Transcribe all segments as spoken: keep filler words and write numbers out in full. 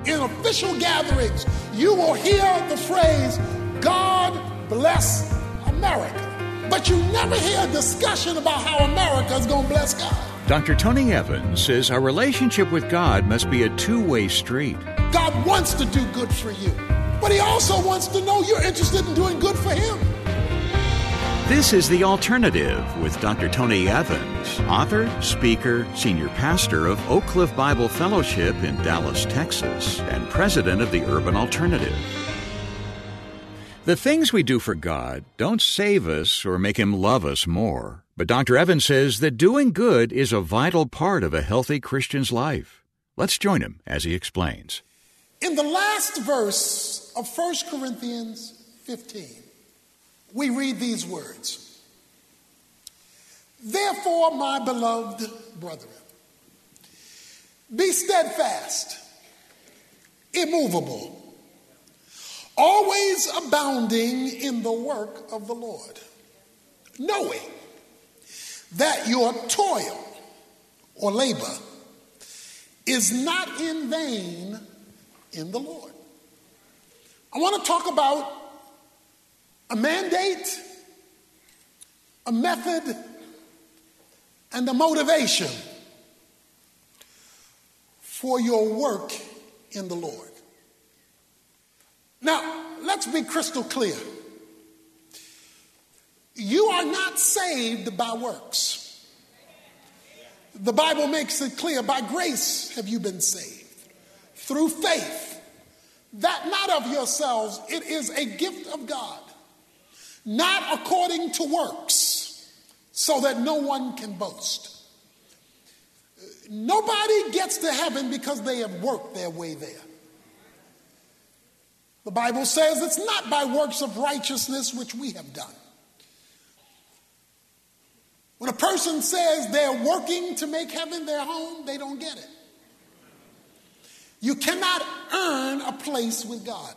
in official gatherings, you will hear the phrase, God bless America. But you never hear a discussion about how America is going to bless God. Doctor Tony Evans says our relationship with God must be a two-way street. God wants to do good for you, but he also wants to know you're interested in doing good for him. This is The Alternative with Doctor Tony Evans, author, speaker, senior pastor of Oak Cliff Bible Fellowship in Dallas, Texas, and president of the Urban Alternative. The things we do for God don't save us or make him love us more. But Doctor Evans says that doing good is a vital part of a healthy Christian's life. Let's join him as he explains. In the last verse of First Corinthians fifteen, we read these words. Therefore, my beloved brethren, be steadfast, immovable, always abounding in the work of the Lord, knowing that your toil or labor is not in vain in the Lord. I want to talk about a mandate, a method, and a motivation for your work in the Lord. Now, let's be crystal clear. You are not saved by works. The Bible makes it clear, by grace have you been saved, through faith, that not of yourselves, it is a gift of God, not according to works, so that no one can boast. Nobody gets to heaven because they have worked their way there. The Bible says it's not by works of righteousness which we have done. When a person says they're working to make heaven their home, they don't get it. You cannot earn a place with God.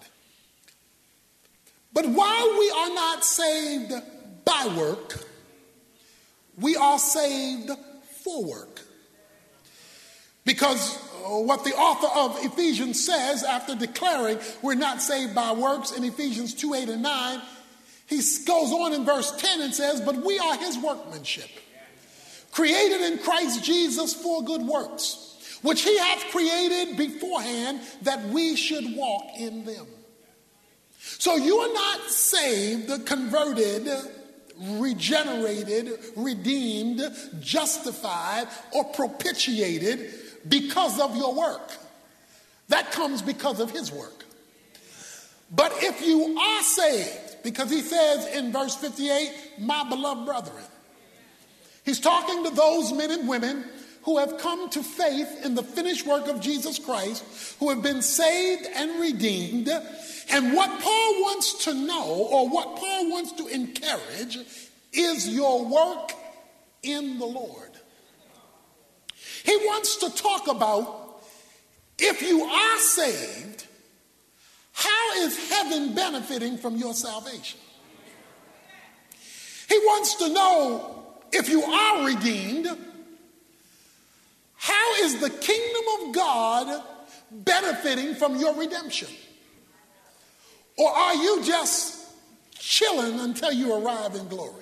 But while we are not saved by work, we are saved for work. Because what the author of Ephesians says after declaring we're not saved by works in Ephesians two, eight, and nine, he goes on in verse ten and says, but we are his workmanship, created in Christ Jesus for good works, which he hath created beforehand that we should walk in them. So you are not saved, converted, regenerated, redeemed, justified, or propitiated because of your work. That comes because of his work. But if you are saved, because he says in verse fifty-eight, my beloved brethren, he's talking to those men and women who have come to faith in the finished work of Jesus Christ, who have been saved and redeemed. And what Paul wants to know, or what Paul wants to encourage, is your work in the Lord. He wants to talk about, if you are saved, how is heaven benefiting from your salvation? He wants to know, if you are redeemed, how is the kingdom of God benefiting from your redemption? Or are you just chilling until you arrive in glory?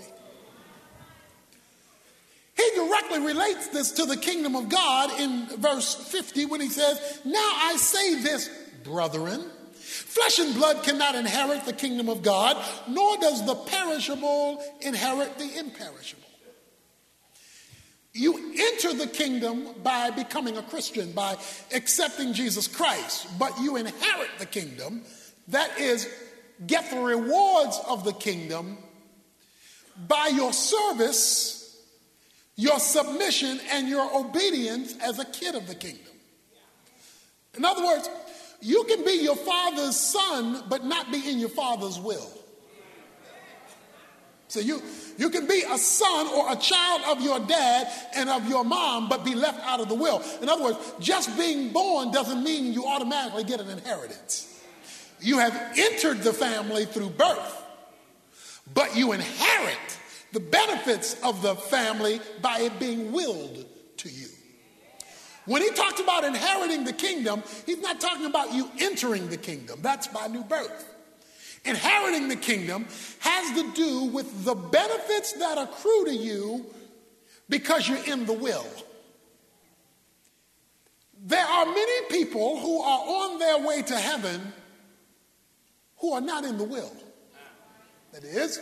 He directly relates this to the kingdom of God in verse fifty when he says, now I say this, brethren, flesh and blood cannot inherit the kingdom of God, nor does the perishable inherit the imperishable. You enter the kingdom by becoming a Christian, by accepting Jesus Christ, but you inherit the kingdom, that is, get the rewards of the kingdom by your service, your submission, and your obedience as a kid of the kingdom. In other words, you can be your father's son, but not be in your father's will. So you, you can be a son or a child of your dad and of your mom, but be left out of the will. In other words, just being born doesn't mean you automatically get an inheritance. You have entered the family through birth, but you inherit the benefits of the family by it being willed to you. When he talks about inheriting the kingdom, he's not talking about you entering the kingdom. That's by new birth. Inheriting the kingdom has to do with the benefits that accrue to you because you're in the will. There are many people who are on their way to heaven who are not in the will. That is,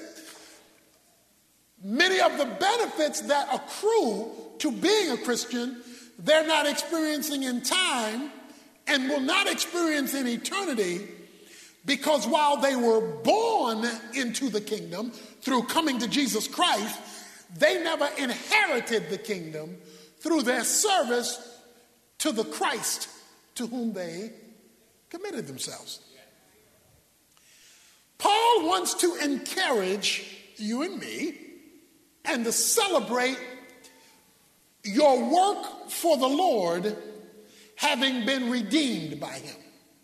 many of the benefits that accrue to being a Christian, they're not experiencing in time and will not experience in eternity, because while they were born into the kingdom through coming to Jesus Christ, they never inherited the kingdom through their service to the Christ to whom they committed themselves. Paul wants to encourage you and me and to celebrate your work for the Lord having been redeemed by him.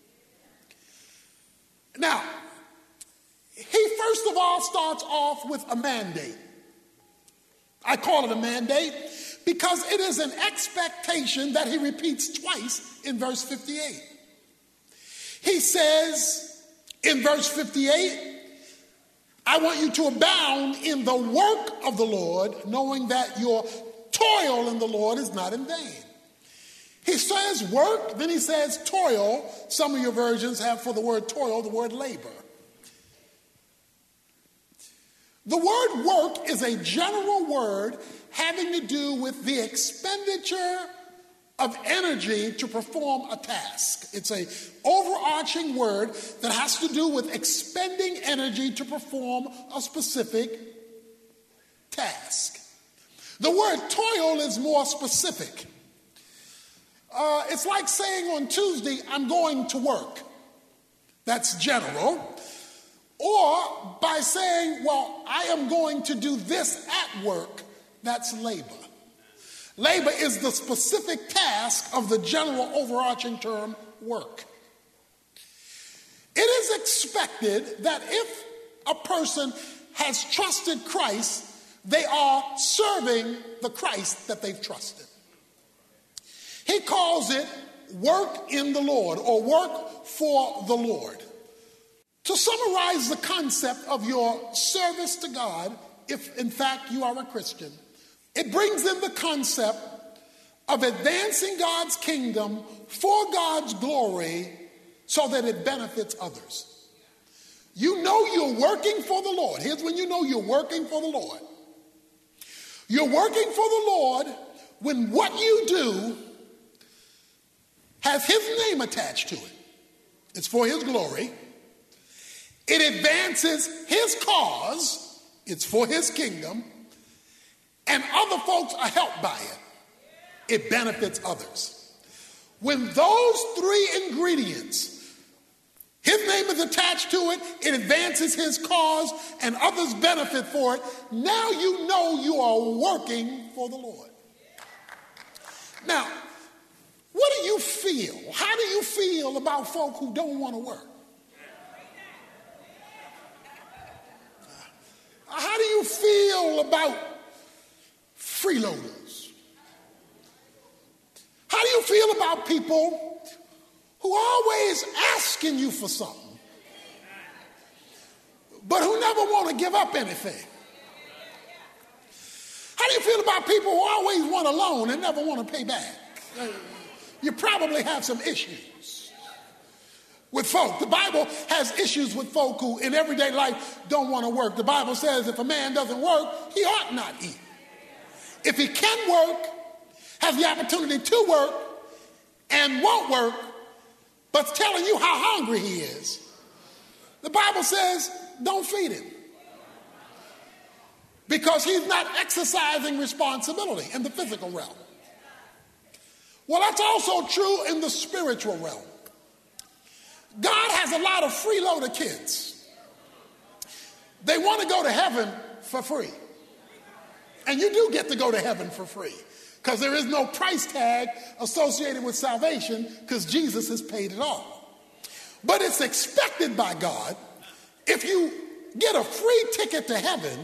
Now, he first of all starts off with a mandate. I call it a mandate because it is an expectation that he repeats twice in verse fifty-eight. He says in verse fifty-eight, I want you to abound in the work of the Lord, knowing that your toil in the Lord is not in vain. He says work, then he says toil. Some of your versions have for the word toil the word labor. The word work is a general word having to do with the expenditure of energy to perform a task. It's an overarching word that has to do with expending energy to perform a specific task. The word toil is more specific. Uh, it's like saying on Tuesday, I'm going to work. That's general. Or by saying, well, I am going to do this at work. That's labor. Labor is the specific task of the general overarching term work. It is expected that if a person has trusted Christ, they are serving the Christ that they've trusted. He calls it work in the Lord or work for the Lord. To summarize the concept of your service to God, if in fact you are a Christian, it brings in the concept of advancing God's kingdom for God's glory so that it benefits others. You know you're working for the Lord. Here's when you know you're working for the Lord. You're working for the Lord when what you do has his name attached to it. It's for his glory. It advances his cause. It's for his kingdom. And other folks are helped by it. It benefits others. When those three ingredients, his name is attached to it, it advances his cause, and others benefit for it, now you know you are working for the Lord. Now, what do you feel? How do you feel about folk who don't want to work? How do you feel about freeloaders? How do you feel about people who are always asking you for something, but who never want to give up anything? How do you feel about people who always want a loan and never want to pay back? You probably have some issues with folk. The Bible has issues with folk who in everyday life don't want to work. The Bible says if a man doesn't work, he ought not eat. If he can work, has the opportunity to work, and won't work, but's telling you how hungry he is, the Bible says don't feed him. Because he's not exercising responsibility in the physical realm. Well, that's also true in the spiritual realm. God has a lot of freeloader kids. They want to go to heaven for free. And you do get to go to heaven for free because there is no price tag associated with salvation because Jesus has paid it all. But it's expected by God, if you get a free ticket to heaven,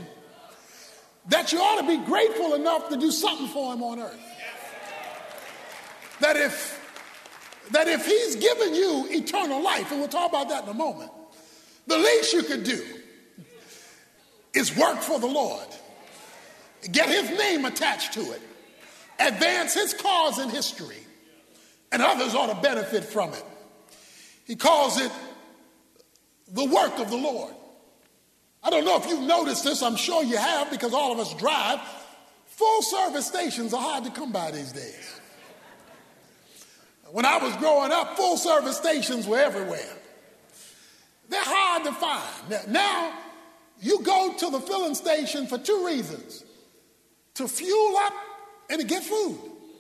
that you ought to be grateful enough to do something for him on earth. that if that if he's given you eternal life, and we'll talk about that in a moment, the least you could do is work for the Lord. Get his name attached to it. Advance his cause in history. And others ought to benefit from it. He calls it the work of the Lord. I don't know if you've noticed this. I'm sure you have, because all of us drive. Full service stations are hard to come by these days. When I was growing up, full service stations were everywhere. They're hard to find. Now, you go to the filling station for two reasons: to fuel up and to get food.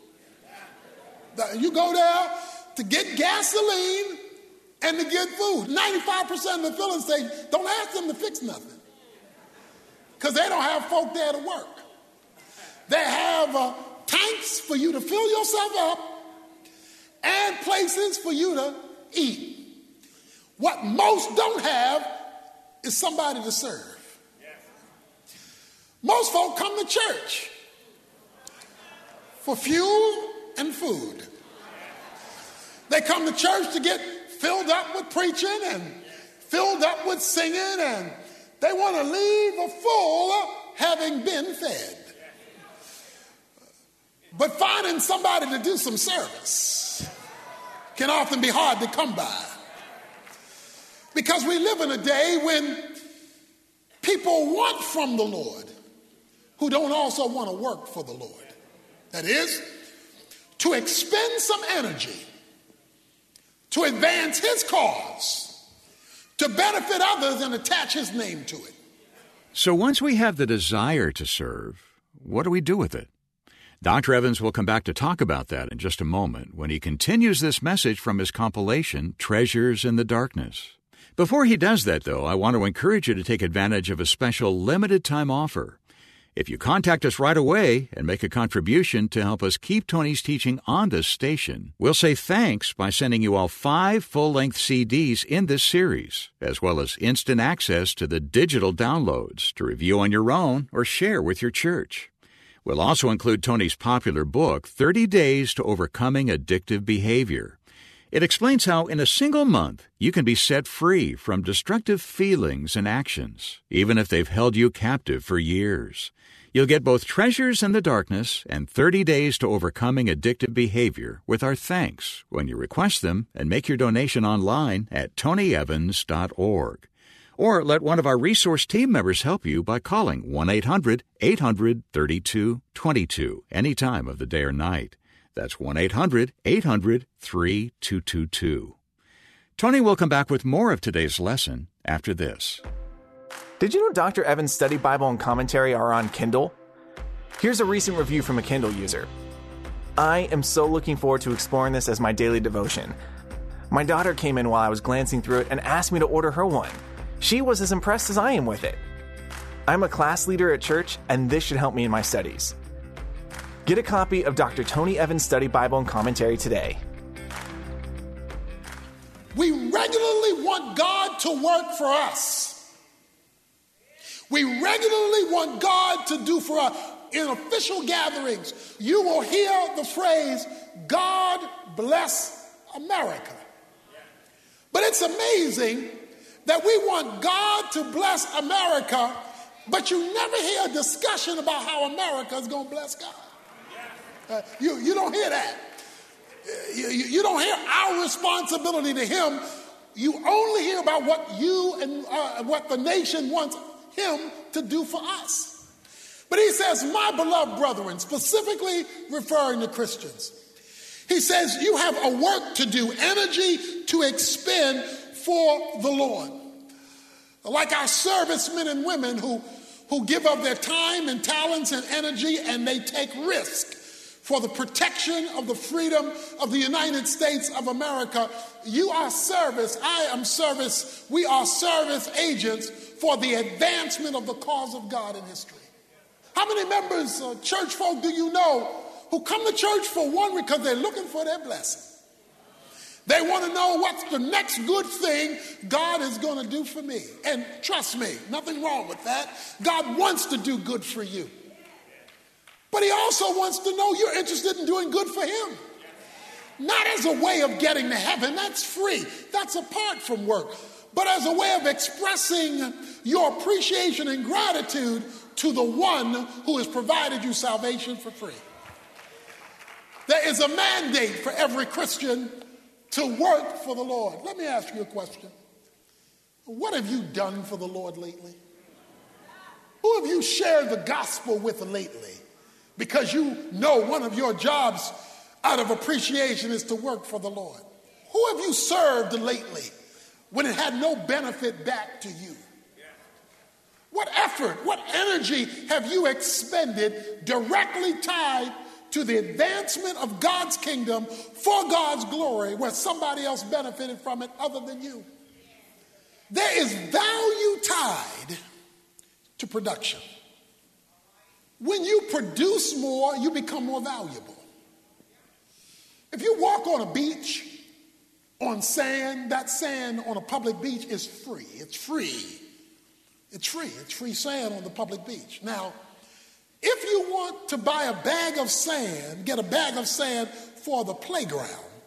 You go there to get gasoline and to get food. ninety-five percent of the filling stations, don't ask them to fix nothing, because they don't have folk there to work. They have uh, tanks for you to fill yourself up and places for you to eat. What most don't have is somebody to serve. Most folk come to church for fuel and food. They come to church to get filled up with preaching and filled up with singing, and they want to leave a full having been fed. But finding somebody to do some service can often be hard to come by, because we live in a day when people want from the Lord who don't also want to work for the Lord. That is, to expend some energy to advance his cause, to benefit others and attach his name to it. So once we have the desire to serve, what do we do with it? Doctor Evans will come back to talk about that in just a moment when he continues this message from his compilation, Treasures in the Darkness. Before he does that, though, I want to encourage you to take advantage of a special limited-time offer. If you contact us right away and make a contribution to help us keep Tony's teaching on this station, we'll say thanks by sending you all five full-length C Ds in this series, as well as instant access to the digital downloads to review on your own or share with your church. We'll also include Tony's popular book, thirty days to Overcoming Addictive Behavior. It explains how in a single month you can be set free from destructive feelings and actions, even if they've held you captive for years. You'll get both Treasures in the Darkness and thirty days to Overcoming Addictive Behavior with our thanks when you request them and make your donation online at tony evans dot org. Or let one of our resource team members help you by calling one eight hundred eight hundred thirty-two twenty-two any time of the day or night. That's one eight hundred eight hundred thirty-two twenty-two. Tony will come back with more of today's lesson after this. Did you know Doctor Evans' Study Bible and Commentary are on Kindle? Here's a recent review from a Kindle user. I am so looking forward to exploring this as my daily devotion. My daughter came in while I was glancing through it and asked me to order her one. She was as impressed as I am with it. I'm a class leader at church, and this should help me in my studies. Get a copy of Doctor Tony Evans' Study Bible and Commentary today. We regularly want God to work for us. We regularly want God to do for us. In official gatherings, you will hear the phrase, God bless America. But it's amazing that we want God to bless America, but you never hear a discussion about how America is going to bless God. Uh, you, you don't hear that. You, you, you don't hear our responsibility to him. You only hear about what you and uh, what the nation wants him to do for us. But he says, my beloved brethren, specifically referring to Christians, he says, you have a work to do, energy to expend for the Lord. Like our servicemen and women who, who give up their time and talents and energy, and they take risk for the protection of the freedom of the United States of America. You are service, I am service, we are service agents for the advancement of the cause of God in history. How many members, uh, church folk, do you know who come to church for one because they're looking for their blessing? They want to know what's the next good thing God is going to do for me. And trust me, nothing wrong with that. God wants to do good for you. But he also wants to know you're interested in doing good for him. not as a way of getting to heaven. That's free. That's apart from work. But as a way of expressing your appreciation and gratitude to the one who has provided you salvation for free. There is a mandate for every Christian to work for the Lord. Let me ask you a question. What have you done for the Lord lately? Who have you shared the gospel with lately? Because you know one of your jobs out of appreciation is to work for the Lord. Who have you served lately when it had no benefit back to you? What effort, what energy have you expended directly tied to the advancement of God's kingdom for God's glory, where somebody else benefited from it other than you? There is value tied to production. When you produce more, you become more valuable. If you walk on a beach on sand, that sand on a public beach is free. It's free. It's free. It's free sand on the public beach. Now, if you want to buy a bag of sand, get a bag of sand for the playground,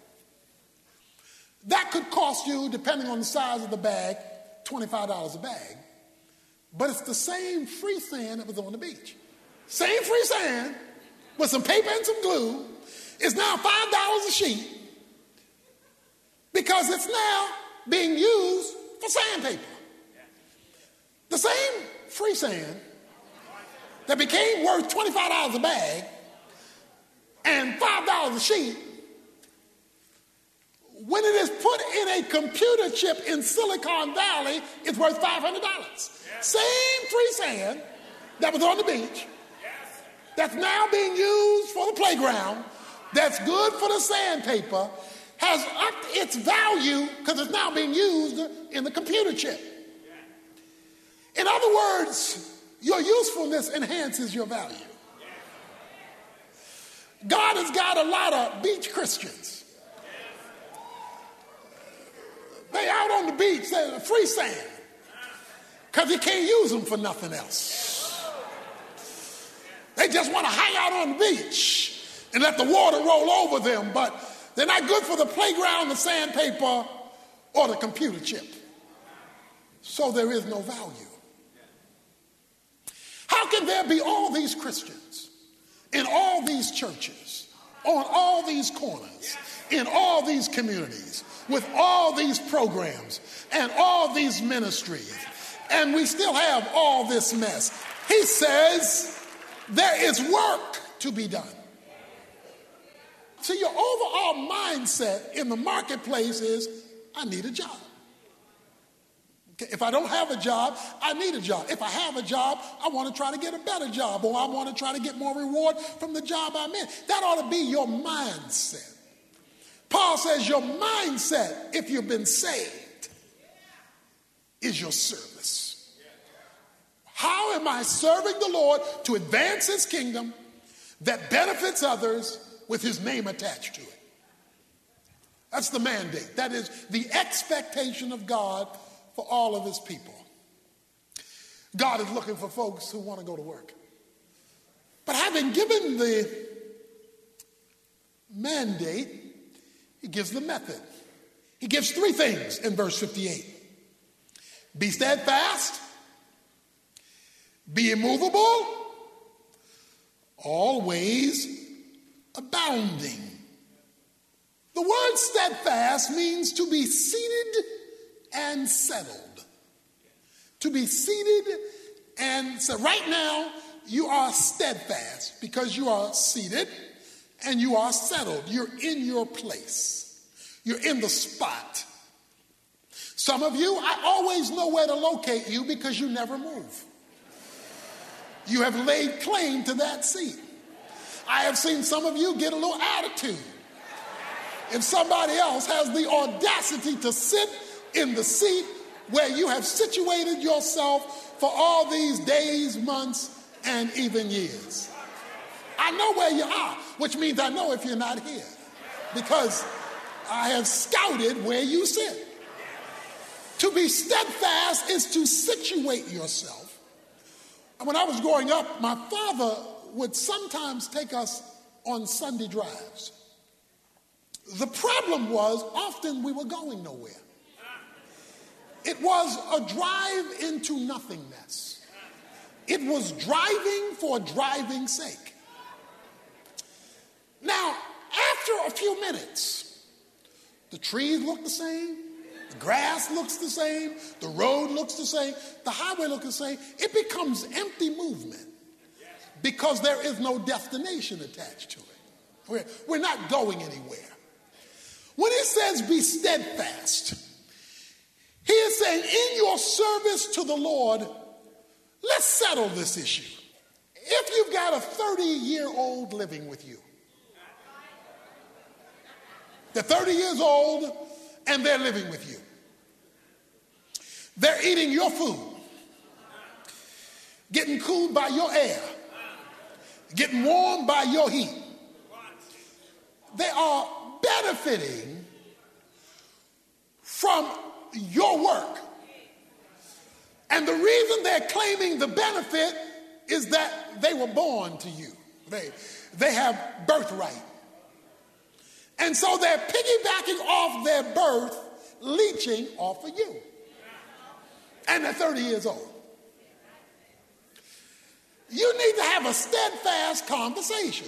that could cost you, depending on the size of the bag, twenty-five dollars a bag. But it's the same free sand that was on the beach. Same free sand with some paper and some glue is now five dollars a sheet because it's now being used for sandpaper. The same free sand that became worth twenty-five dollars a bag and five dollars a sheet, when it is put in a computer chip in Silicon Valley, it's worth five hundred dollars. Yes. Same free sand that was on the beach, yes, that's now being used for the playground, that's good for the sandpaper, has upped its value because it's now being used in the computer chip. In other words, your usefulness enhances your value. God has got a lot of beach Christians. They out on the beach, they're free sand, because you can't use them for nothing else. They just want to hang out on the beach and let the water roll over them, but they're not good for the playground, the sandpaper, or the computer chip. So there is no value. How can there be all these Christians in all these churches, on all these corners, in all these communities, with all these programs and all these ministries, and we still have all this mess? He says there is work to be done. So your overall mindset in the marketplace is, I need a job. If I don't have a job, I need a job. If I have a job, I want to try to get a better job, or I want to try to get more reward from the job I'm in. That ought to be your mindset. Paul says your mindset, if you've been saved, is your service. How am I serving the Lord to advance his kingdom that benefits others with his name attached to it? That's the mandate. That is the expectation of God for all of his people. God is looking for folks who want to go to work. But having given the mandate, he gives the method. He gives three things in verse fifty-eight. Be steadfast, be immovable, always abounding. The word steadfast means to be seated and settled. To be seated and so right now you are steadfast because you are seated and you are settled. You're in your place. You're in the spot. Some of you, I always know where to locate you because you never move. You have laid claim to that seat. I have seen some of you get a little attitude if somebody else has the audacity to sit in the seat where you have situated yourself for all these days, months, and even years. I know where you are, which means I know if you're not here, because I have scouted where you sit. To be steadfast is to situate yourself. When I was growing up, my father would sometimes take us on Sunday drives. The problem was often we were going nowhere. It was a drive into nothingness. It was driving for driving's sake. Now, after a few minutes, the trees look the same, the grass looks the same, the road looks the same, the highway looks the same. It becomes empty movement because there is no destination attached to it. We're, we're not going anywhere. When he says be steadfast, he is saying in your service to the Lord, let's settle this issue. If you've got a thirty-year-old living with you, they're thirty years old and they're living with you. They're eating your food, getting cooled by your air, getting warmed by your heat. They are benefiting from your work. And the reason they're claiming the benefit is that they were born to you. They, they have birthright. And so they're piggybacking off their birth, leeching off of you. And they're thirty years old. You need to have a steadfast conversation.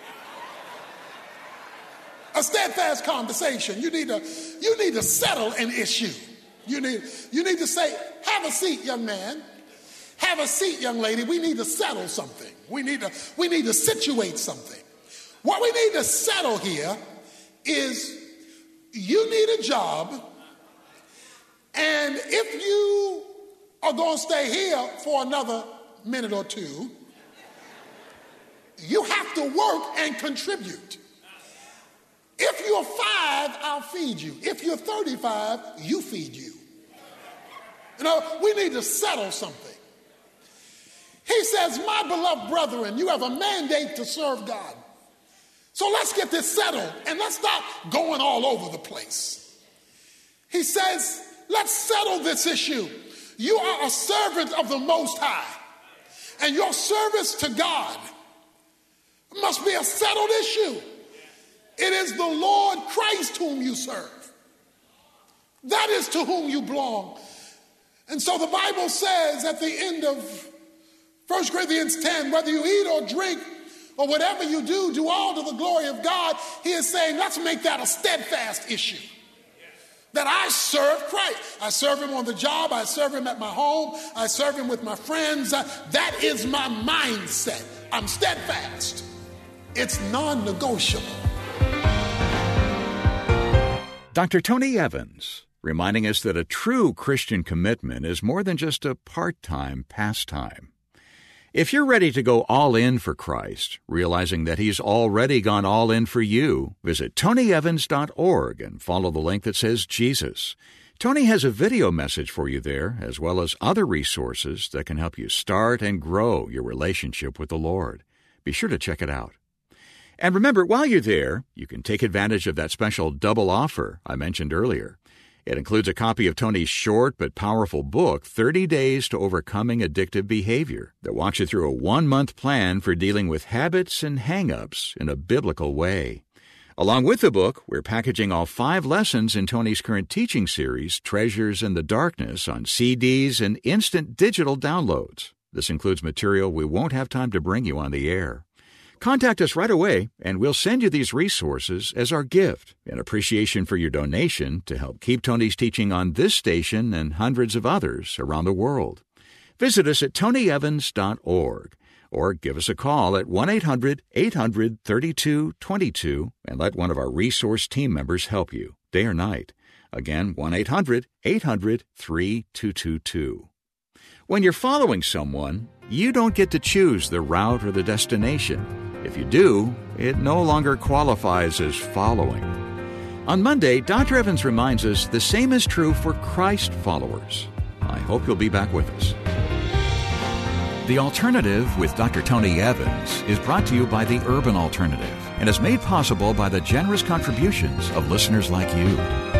A steadfast conversation. You need to, you need to settle an issue. You need, you need to say, have a seat, young man. Have a seat, young lady. We need to settle something. We need to, we need to situate something. What we need to settle here is you need a job, and if you are going to stay here for another minute or two, you have to work and contribute. If you're five, I'll feed you. If you're thirty-five, you feed you. You know, we need to settle something. He says, my beloved brethren, you have a mandate to serve God. So let's get this settled and let's stop going all over the place. He says, let's settle this issue. You are a servant of the Most High, and your service to God must be a settled issue. It is the Lord Christ whom you serve. That is to whom you belong. And so the Bible says at the end of First Corinthians ten, whether you eat or drink or whatever you do, do all to the glory of God. He is saying, let's make that a steadfast issue. That I serve Christ. I serve him on the job. I serve him at my home. I serve him with my friends. That is my mindset. I'm steadfast. It's non-negotiable. Doctor Tony Evans, reminding us that a true Christian commitment is more than just a part-time pastime. If you're ready to go all in for Christ, realizing that He's already gone all in for you, visit tony evans dot org and follow the link that says Jesus. Tony has a video message for you there, as well as other resources that can help you start and grow your relationship with the Lord. Be sure to check it out. And remember, while you're there, you can take advantage of that special double offer I mentioned earlier. It includes a copy of Tony's short but powerful book, thirty days to Overcoming Addictive Behavior, that walks you through a one-month plan for dealing with habits and hang-ups in a biblical way. Along with the book, we're packaging all five lessons in Tony's current teaching series, Treasures in the Darkness, on C Ds and instant digital downloads. This includes material we won't have time to bring you on the air. Contact us right away, and we'll send you these resources as our gift in appreciation for your donation to help keep Tony's teaching on this station and hundreds of others around the world. Visit us at tony evans dot org or give us a call at one eight hundred eight hundred thirty-two twenty-two and let one of our resource team members help you, day or night. Again, one eight hundred eight hundred thirty-two twenty-two. When you're following someone, you don't get to choose the route or the destination. If you do, it no longer qualifies as following. On Monday, Doctor Evans reminds us the same is true for Christ followers. I hope you'll be back with us. The Alternative with Doctor Tony Evans is brought to you by the Urban Alternative and is made possible by the generous contributions of listeners like you.